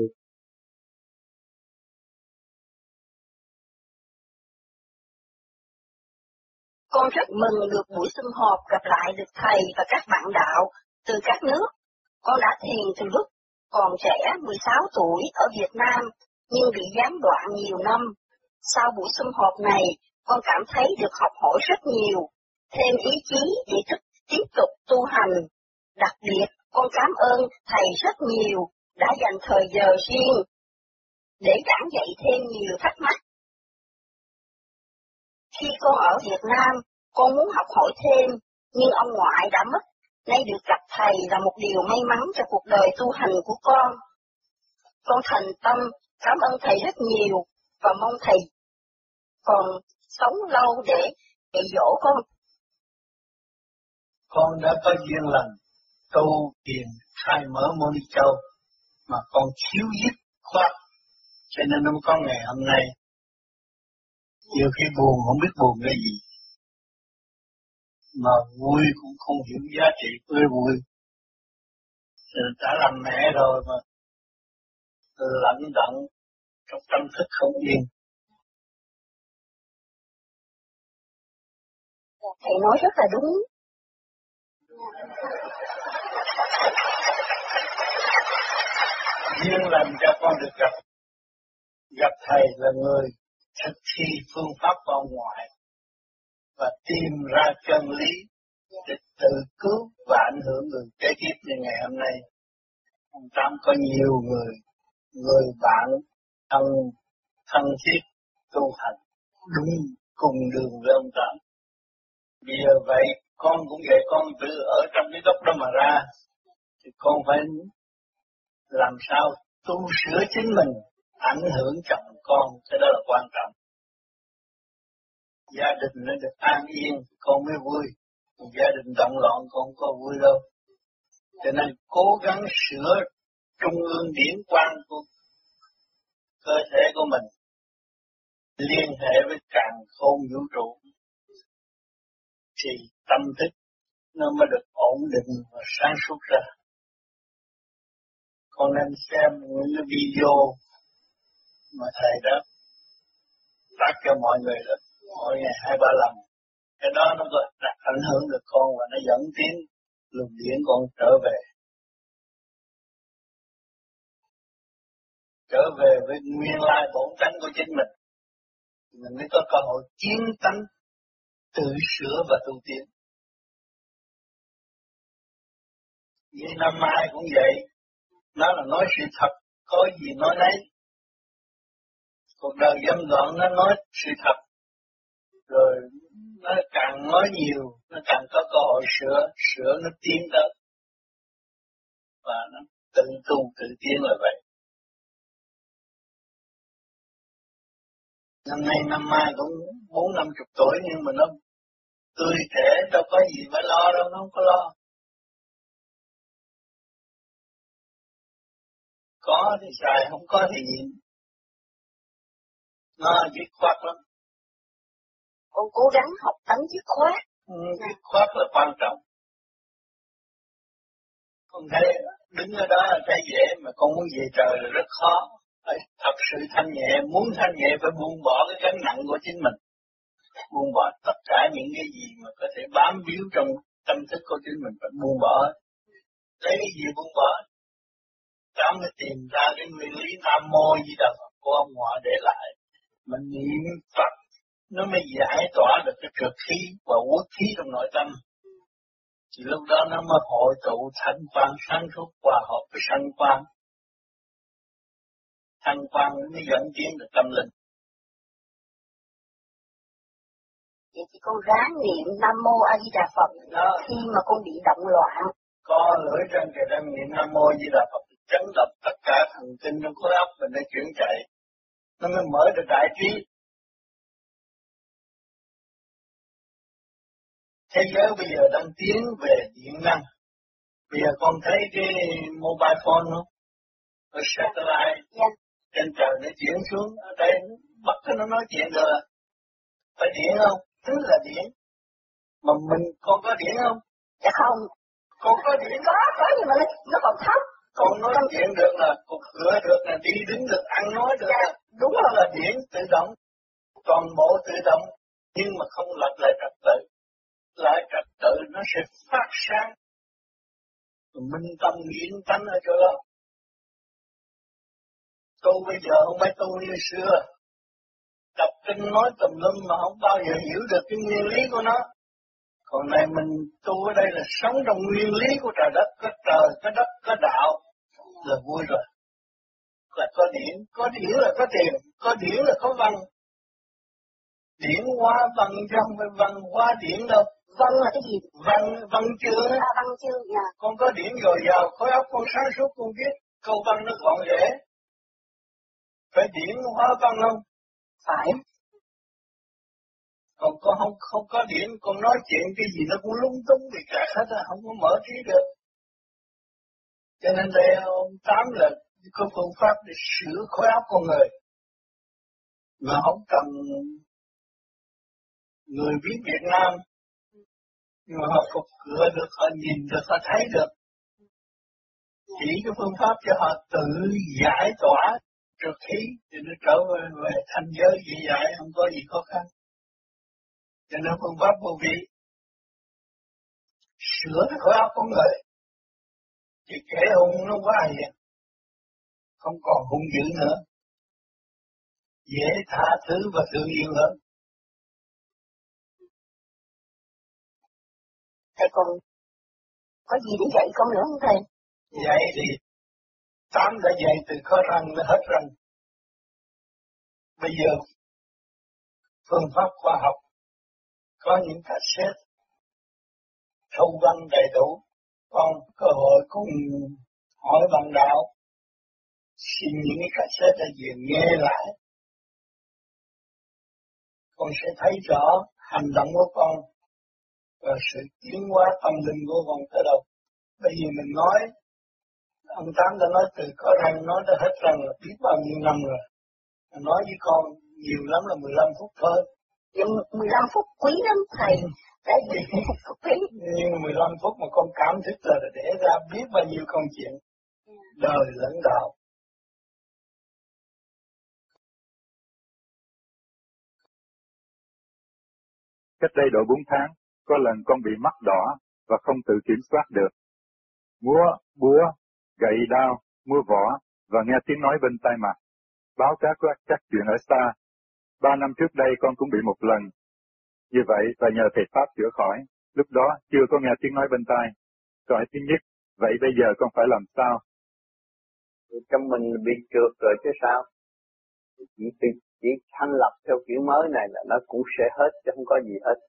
Con rất mừng được buổi sum họp gặp lại được thầy và các bạn đạo từ các nước. Con đã thiền từ lúc còn trẻ mười sáu tuổi ở Việt Nam nhưng bị gián đoạn nhiều năm. Sau buổi sum họp này, con cảm thấy được học hỏi rất nhiều, thêm ý chí để thức tiếp tục tu hành. Đặc biệt, con cảm ơn thầy rất nhiều đã dành thời giờ riêng để giảng dạy thêm nhiều thắc mắc. Khi con ở Việt Nam, con muốn học hỏi thêm, nhưng ông ngoại đã mất. Nay được gặp thầy là một điều may mắn cho cuộc đời tu hành của con. Con thành tâm cảm ơn thầy rất nhiều và mong thầy còn sống lâu để dạy dỗ con. Con đã có duyên lành tu thiền khai mở môn đi châu mà con thiếu dứt khoát, cho nên nó có ngày hôm nay. Nhiều khi buồn không biết buồn cái gì, mà vui cũng không hiểu giá trị của vui. Rồi đã làm mẹ rồi mà lẫn đận trong tâm thức không yên. Thầy nói rất là đúng. Duyên lành cho con được gặp. Gặp thầy là người thực thi phương pháp vào ngoại và tìm ra chân lý để tự cứu và ảnh hưởng người kế tiếp như ngày hôm nay. Ông Tám có nhiều người, người bạn thân thân thiết tu hành đúng cùng đường với ông Tám. Bây giờ vậy con cũng vậy, con tự ở trong cái góc đó mà ra thì con phải làm sao tu sửa chính mình, ảnh hưởng chồng con, cái đó là quan trọng. Gia đình nó được an yên con mới vui, gia đình động loạn con không có vui đâu. Cho nên cố gắng sửa trung ương điển quang của cơ thể của mình, liên hệ với càn khôn vũ trụ, thì tâm thức nó mới được ổn định và sáng suốt ra. Con nên xem những cái video mà thầy đó phát cho mọi người đó, mỗi ngày hai ba lần. Cái đó nó có ảnh hưởng được con và nó dẫn tiến luồng điển con trở về. Trở về với nguyên lai bổn tánh của chính mình. Mình mới có cơ hội chiến tánh, tự sửa và tu tiến. Như năm mai cũng vậy. Nó là nói sự thật, có gì nói nấy. Cuộc đời dâm loạn nó nói sự thật. Rồi nó càng nói nhiều, nó càng có cơ hội sửa, sửa nó tiến tới. Và nó tự tu, tự tiến là vậy. Năm nay năm mai cũng bốn năm chục tuổi nhưng mà nó tươi trẻ, đâu có gì phải lo đâu, nó không có lo. Có thì xài, không có thì nhịn. Nó dứt khoát lắm. Con cố gắng học tánh dứt khoát. Ừ, dứt khoát là quan trọng. Con thấy đứng ở đó là thấy dễ mà con muốn về trời là rất khó. Phải thật sự thanh nhẹ, muốn thanh nhẹ phải buông bỏ cái gánh nặng của chính mình. Buông bỏ tất cả những cái gì mà có thể bám víu trong tâm thức của chính mình phải buông bỏ. Lấy cái gì buông bỏ? Ta mới tìm ra cái nguyên lý Nam Mô Di Đà Phật của ông ngoại để lại. Mình niệm Phật nó mới giải tỏa được cái trượt khí và uất khí trong nội tâm. Thì lúc đó nó mới hội tụ thanh quang sáng suốt hòa hợp với sanh quang. Thanh quang mới dẫn tiến được tâm linh. Vậy thì con ráng niệm Nam Mô A Di Đà Phật đó. Khi mà con bị động loạn. Có lưỡi răng kề răng niệm Nam Mô A Di Đà Phật chấn động tất cả thần kinh trong khối óc mình để chuyển chạy. Nó mới mở được đại trí. Thế giới bây giờ đang tiến về điện năng. Bây giờ con thấy cái mobile phone không? Ở satellite yeah. Trên trời nó chuyển xuống, ở đây bắt nó nói chuyện rồi. Phải điện không? Tức là điện. Mà mình con có điện không? Dạ không. Con có điện? Có, có nhưng mà nó, nó còn thấp. Con nói con... điện được là cục cửa được là đi đứng được, ăn nói được dạ, là đúng rồi. Là điện tự động. Toàn bộ tự động. Nhưng mà không lặp lại trật tự. Lại trật tự nó sẽ phát sáng. Minh tâm nghiện tánh ở chỗ đó. Tu bây giờ không phải tu như xưa. Đọc kinh nói tùm lum mà không bao giờ hiểu được cái nguyên lý của nó. Còn này mình tu ở đây là sống trong nguyên lý của trời đất, có trời, có đất, có đạo, là vui rồi. Là có điển, có điển là có tiền, có điển là có văn. Điển hóa văn chứ không phải văn hóa điển đâu. Văn là cái gì? Văn, văn chương á. À, văn chương, dạ. Con có điển dồi dào, khối óc con sáng suốt, con biết câu văn nó gọn dễ. Phải điển hóa văn không? Phải. Còn con không không có điển, con nói chuyện cái gì nó cũng lung tung vì cả hết á, không có mở trí được. Cho nên đây ông Tám là có phương pháp để sửa khối óc con người. Mà không cần người biết Việt Nam, nhưng mà họ phục cửa được, họ nhìn được, họ thấy được. Chỉ cái phương pháp cho họ tự giải tỏa trượt khí thì nó trở về, về thanh giới dễ dãi, không có gì khó khăn. Cho nên phương pháp vô vi sửa cái khối óc con người. Thì kẻ hung nó quá hiền, không còn hung dữ nữa, dễ tha thứ và thương yêu hơn. Thầy còn có gì để dạy con nữa không thầy? Dạy thì Tám đã dạy từ khó răng đến hết răng. Bây giờ phương pháp khoa học có những cassette thâu văn đầy đủ. Con cơ hội cùng hỏi bạn đạo, xin những cái cassette này về nghe lại. Con sẽ thấy rõ hành động của con và sự tiến hóa tâm linh của con tới đâu. Bởi vì mình nói, ông Tám đã nói từ có răng nói tới hết răng là biết bao nhiêu năm rồi. Mình nói với con nhiều lắm là mười lăm phút thôi. Nhưng mười lăm phút quý lắm thầy. Tại vì quý. Nhưng mười lăm phút mà con cảm thức là để ra biết bao nhiêu công chuyện. Đời lẫn đạo. Cách đây độ bốn tháng, có lần con bị mắt đỏ và không tự kiểm soát được. Múa, búa, gậy đao, múa võ và nghe tiếng nói bên tai mặt. Báo cáo các, các chuyện ở xa. Ba năm trước đây con cũng bị một lần. Như vậy và nhờ thầy Pháp chữa khỏi. Lúc đó chưa có nghe tiếng nói bên tai. Câu hỏi thứ nhất, vậy bây giờ con phải làm sao? Trong mình bị trượt rồi chứ sao? Chỉ, chỉ, chỉ thanh lập theo kiểu mới này là nó cũng sẽ hết chứ không có gì hết.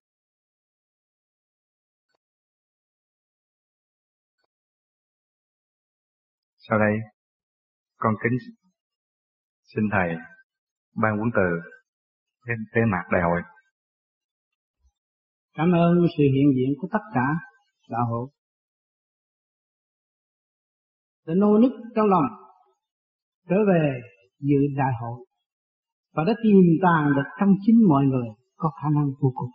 Sau đây, con kính xin thầy ban huấn từ cái, cái mặt đại hội. Cảm ơn sự hiện diện của tất cả xã hội đã nô nức trong lòng trở về dự đại hội và đã tìm tàng được trong chính mọi người có khả năng vô cùng,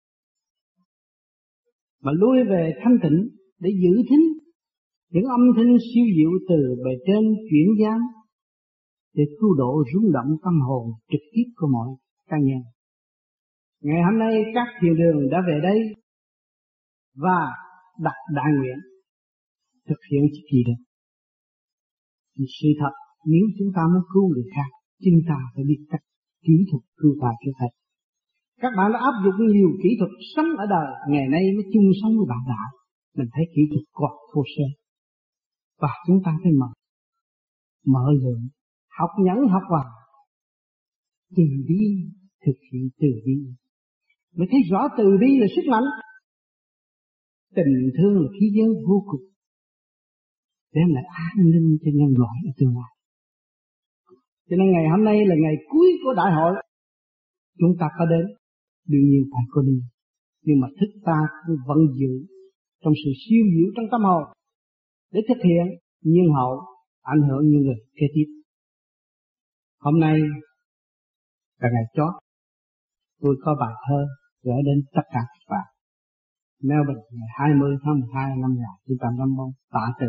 mà lui về thanh tịnh để giữ thính những âm thanh siêu diệu từ bề trên chuyển giáng để cứu độ rung động tâm hồn trực tiếp của mọi cá nhân. Ngày hôm nay các thiền đường đã về đây và đặt đại nguyện thực hiện gì được. Thì sự thật nếu chúng ta muốn cứu người khác, chúng ta phải biết cách kỹ thuật cứu ta trước hết. Các bạn đã áp dụng nhiều kỹ thuật sống ở đời, ngày nay mới chung sống với bạn đạo. Mình thấy kỹ thuật còn thô sơ. Và chúng ta phải mở, mở lượng, học nhẫn học hòa, từ bi thực hiện từ bi. Mới thấy rõ từ bi là sức mạnh. Tình thương là khí giới vô cùng, đem lại an ninh cho nhân loại ở tương lai. Cho nên ngày hôm nay là ngày cuối của đại hội, chúng ta có đến, đương nhiên phải có đi, nhưng mà thức ta cũng vẫn giữ trong sự siêu diệu trong tâm hồn để thực hiện nhân hậu ảnh hưởng những người kế tiếp. Hôm nay là ngày chót, tôi có bài thơ gửi đến tất cả các bạn. Melbourne ngày hai mươi tháng mười hai năm một nghìn chín trăm năm mươi mốt, tạ từ.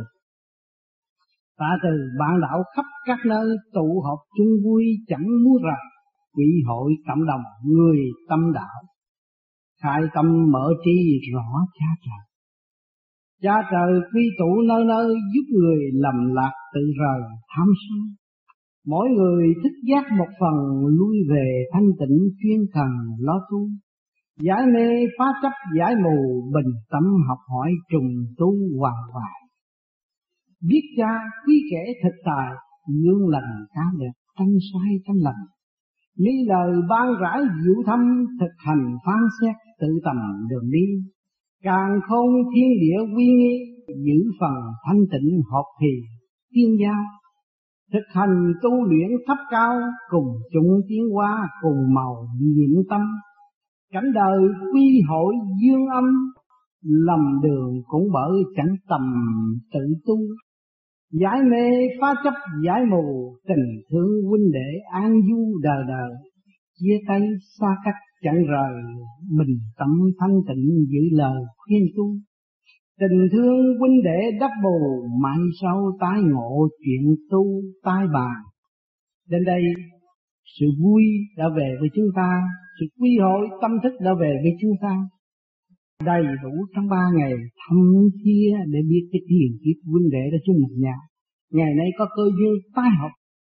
Tạ từ bạn đạo khắp các nơi tụ họp chung vui chẳng muốn rời, quỹ hội cộng đồng người tâm đạo, khai tâm mở trí rõ cha trời. Cha trời quy tụ nơi nơi giúp người lầm lạc tự rời tham sân. Mỗi người thức giác một phần lui về thanh tịnh chuyên cần lo tu. Giải mê phá chấp giải mù bình tâm học hỏi trùng tu hoàn hoài. Biết cha quý kẻ thực tài gương lành cao đẹp tranh sai tranh lành. Lý lời ban rãi diệu thâm thực hành phán xét tự tầm đường đi. Càng khôn thiên địa quy nghi giữ phần thanh tịnh hợp thì tiên giao. Thực hành tu luyện thấp cao cùng chúng tiến hóa cùng màu nhiệm tâm. Cảnh đời quy hội dương âm lầm đường cũng bởi chẳng tầm tự tu. Giải mê phá chấp giải mù tình thương huynh đệ an du đời đời. Chia tay xa cách chẳng rời bình tâm thanh tịnh giữ lời khuyên tu. Tình thương huynh đệ đắp bù mai sau tái ngộ chuyện tu tai bàn. Đến đây sự vui đã về với chúng ta, sự quy hội tâm thức đã về với chúng ta. Đầy đủ trong ba ngày thăm thia để biết cái tiền kiếp huynh đệ đã chung một nhà. Ngày nay có cơ duyên tái hợp,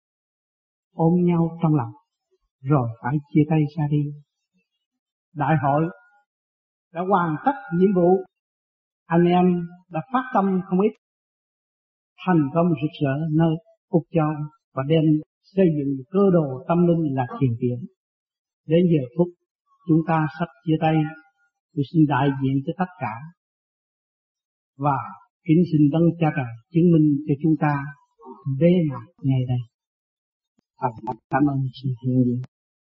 ôm nhau trong lòng, rồi phải chia tay xa đi. Đại hội đã hoàn tất nhiệm vụ, anh em đã phát tâm không ít, thành công rực rỡ nơi Úc Châu và đem xây dựng cơ đồ tâm linh là thiền viện. Đến giờ phút chúng ta sắp chia tay, tôi xin đại diện cho tất cả và kính xin đấng cha trời chứng minh cho chúng ta bế mạc ngày đây. Thành cảm ơn sự hiện diện.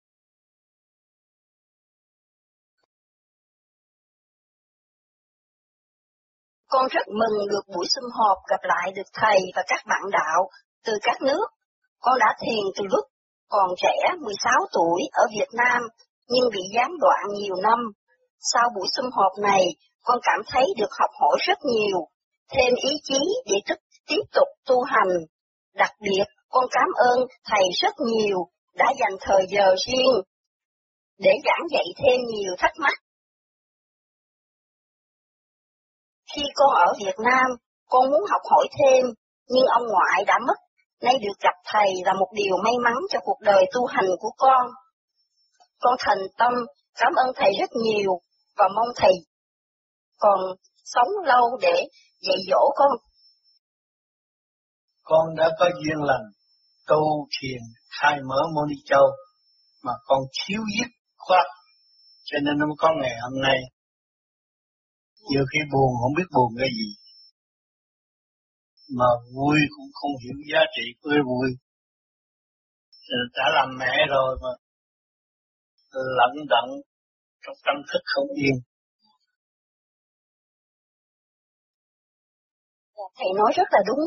Con rất mừng được buổi sum họp gặp lại được thầy và các bạn đạo từ các nước. Con đã thiền từ lúc còn trẻ mười sáu tuổi ở Việt Nam nhưng bị gián đoạn nhiều năm. Sau buổi sum họp này, con cảm thấy được học hỏi rất nhiều, thêm ý chí để tiếp tục tu hành. Đặc biệt, con cảm ơn thầy rất nhiều đã dành thời giờ riêng để giảng dạy thêm nhiều thắc mắc. Khi con ở Việt Nam, con muốn học hỏi thêm, nhưng ông ngoại đã mất. Nay được gặp thầy là một điều may mắn cho cuộc đời tu hành của con. Con thành tâm cảm ơn thầy rất nhiều và mong thầy còn sống lâu để dạy dỗ con. Con đã có duyên lành tu thiền khai mở Môn Ni Châu mà con thiếu dứt khoát, cho nên nó mới có ngày hôm nay. Nhiều khi buồn không biết buồn cái gì, mà vui cũng không hiểu giá trị của cái vui. Đã làm mẹ rồi mà lận đận trong tâm thức không yên. Thầy nói rất là đúng.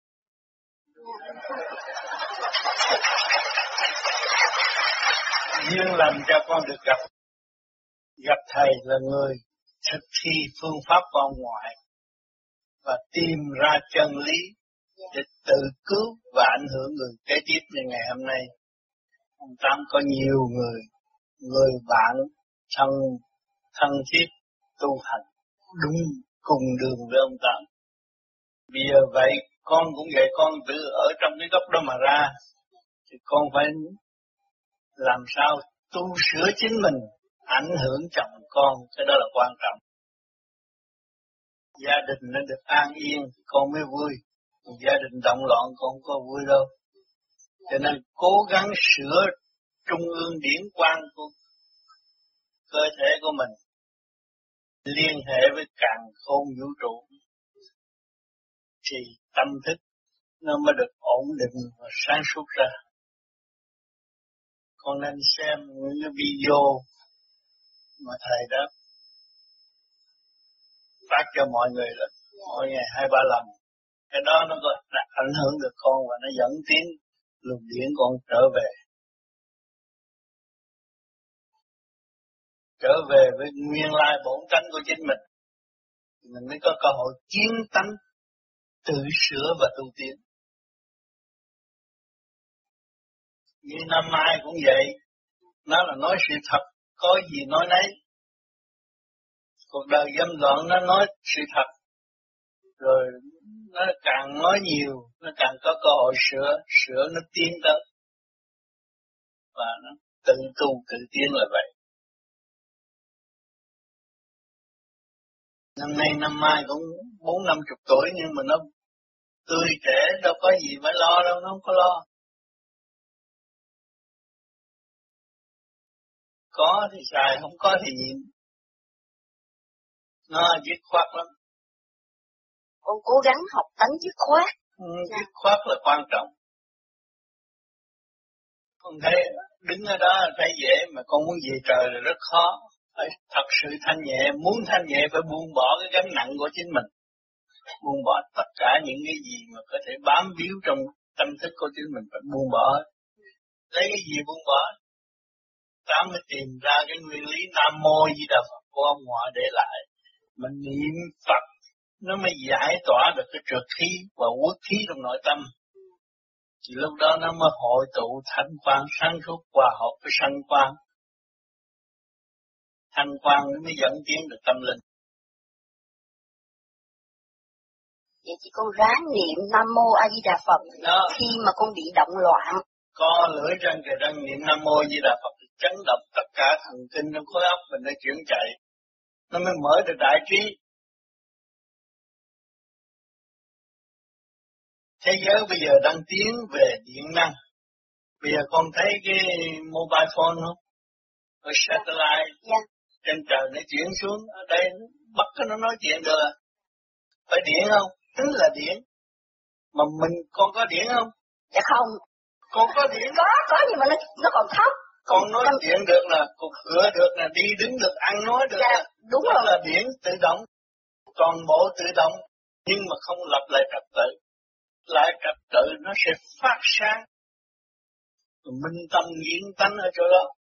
Duyên lành cho con được gặp. Gặp thầy là người thực thi phương pháp con ngoại và tìm ra chân lý để tự cứu và ảnh hưởng người kế tiếp như ngày hôm nay. Ông Tám có nhiều người, người bạn thân thân thiết tu hành đúng cùng đường với ông Tám. Bây giờ vậy con cũng vậy, con tự ở trong cái góc đó mà ra, thì con phải làm sao tu sửa chính mình, ảnh hưởng chồng con, cái đó là quan trọng. Gia đình nó được an yên, con mới vui. Gia đình động loạn con không có vui đâu. Cho nên cố gắng sửa trung ương điển quang của cơ thể của mình, liên hệ với càn khôn vũ trụ, thì tâm thức nó mới được ổn định và sáng suốt ra. Con nên xem những cái video mà thầy đã phát cho mọi người rồi, mỗi ngày hai ba lần. Cái đó nó có ảnh hưởng được con và nó dẫn tiến luồng điển con trở về. Trở về với nguyên lai bổn tánh của chính mình. Mình mới có cơ hội chiến tánh, tự sửa và tu tiến. Như năm mai cũng vậy, nó là nói sự thật, có gì nói nấy. Cuộc đời dâm loạn nó nói sự thật, rồi nó càng nói nhiều, nó càng có cơ hội sửa, sửa nó tiến tới. Và nó tự tu, tự tiến là vậy. Năm nay, năm mai cũng bốn năm chục tuổi, nhưng mà nó tươi trẻ, đâu có gì phải lo đâu, nó không có lo. Có thì xài, không có thì nhịn. Nó dứt khoát lắm. Con cố gắng học tánh dứt khoát. Ừ, dứt khoát là quan trọng. Con thấy đứng ở đó thấy dễ, mà con muốn về trời là rất khó. Phải thật sự thanh nhẹ, muốn thanh nhẹ phải buông bỏ cái gánh nặng của chính mình. Buông bỏ tất cả những cái gì mà có thể bám víu trong tâm thức của chính mình, phải buông bỏ. Lấy cái gì buông bỏ? Ta mới tìm ra cái nguyên lý Nam Mô Di Đà Phật của ông ngoại để lại. Mình niệm Phật nó mới giải tỏa được cái trượt khí và uất khí trong nội tâm. Thì lúc đó nó mới hội tụ thanh quang sáng suốt hòa hợp với sanh quang. Thanh quang nó mới dẫn tiến được tâm linh. Vậy thì con ráng niệm Nam Mô A Di Đà Phật đó. Khi mà con bị động loạn. Co lưỡi răng kề răng niệm Nam Mô A Di Đà Phật chấn động tất cả thần kinh trong khối óc mình nó chuyển chạy. Nó mới mở được đại trí. Thế giới bây giờ đang tiến về điện năng. Bây giờ con thấy cái mobile phone không? Ở satellite. Yeah. Trên trời nó chuyển xuống. Ở đây bắt nó nói chuyện được. Phải điện không? Tức là điện. Mà mình con có điện không? Dạ không. Con có điện? Có, có nhưng mà nó, nó còn thấp. Con nói con... điện được là, con cửa được là, đi đứng được, ăn nói được dạ, là. Đúng đó rồi. Là điện tự động. Toàn bộ tự động. Nhưng mà không lập lại trật tự. Lại trật tự nó sẽ phát sáng. Minh tâm nghiện tánh ở chỗ đó.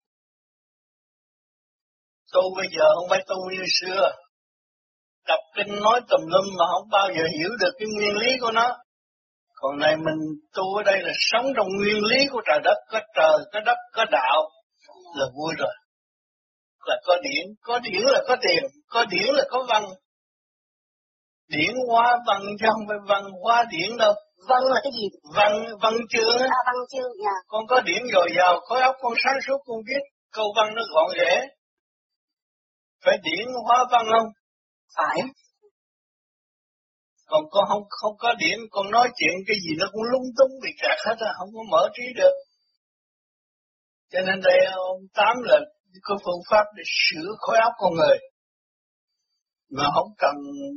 Tu bây giờ không phải tu như xưa. Đọc kinh nói tùm lum mà không bao giờ hiểu được cái nguyên lý của nó. Còn này mình tu ở đây là sống trong nguyên lý của trời đất, có trời, có đất, có đạo, là vui rồi. Là có điển, có điển là có tiền, có điển là có văn. Điển hóa văn chứ không phải văn hóa điển đâu. Văn là cái gì? Văn, văn chương á. À, văn chương, dạ. Con có điển dồi dào, khối óc con sáng suốt, con biết câu văn nó gọn ghẽ. Phải điển hóa văn không? Phải. Còn con không không có điển, con nói chuyện cái gì nó cũng lung tung bị kẹt hết á, không có mở trí được. Cho nên đây ông Tám là có phương pháp để sửa khối óc con người. Mà không cần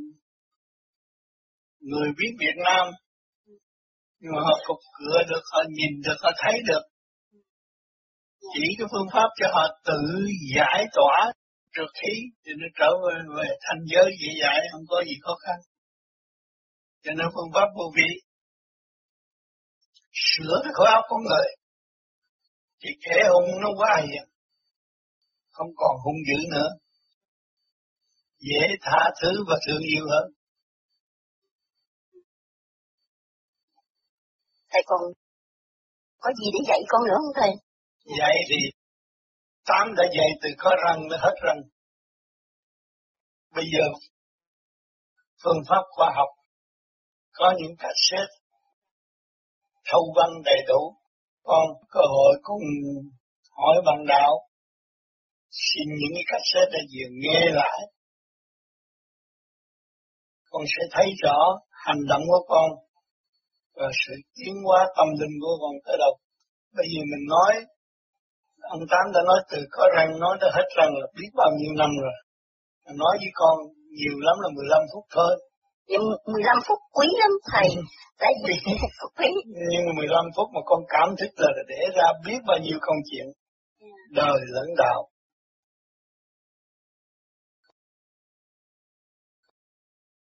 người biết Việt Nam, nhưng mà họ cục cửa được, họ nhìn được, họ thấy được. Chỉ cái phương pháp cho họ tự giải tỏa trượt khí thì nó trở về, về thành giới dễ dãi, không có gì khó khăn. Cho nên phương pháp vô vi sửa cái khối óc con người thì kẻ hung nó quá hiền, không còn hung dữ nữa, dễ tha thứ và thương yêu hơn. Thầy còn có gì để dạy con nữa không thầy? Dạy thì Tám đã dạy từ có răng nó hết răng. Bây giờ phương pháp khoa học, có những cassette thâu văn đầy đủ. Con cơ hội cùng hỏi bạn đạo, xin những cái cassette để vừa nghe lại, con sẽ thấy rõ hành động của con và sự tiến hóa tâm linh của con tới đâu. Bởi vì mình nói, ông Tám đã nói từ có răng nói tới hết răng là biết bao nhiêu năm rồi. Nói với con nhiều lắm là mười lăm phút thôi. Nhưng mười lăm phút quý lắm thầy, tại vì quý. Nhưng mười lăm phút mà con cảm thức là để ra biết bao nhiêu công chuyện, đời lẫn đạo.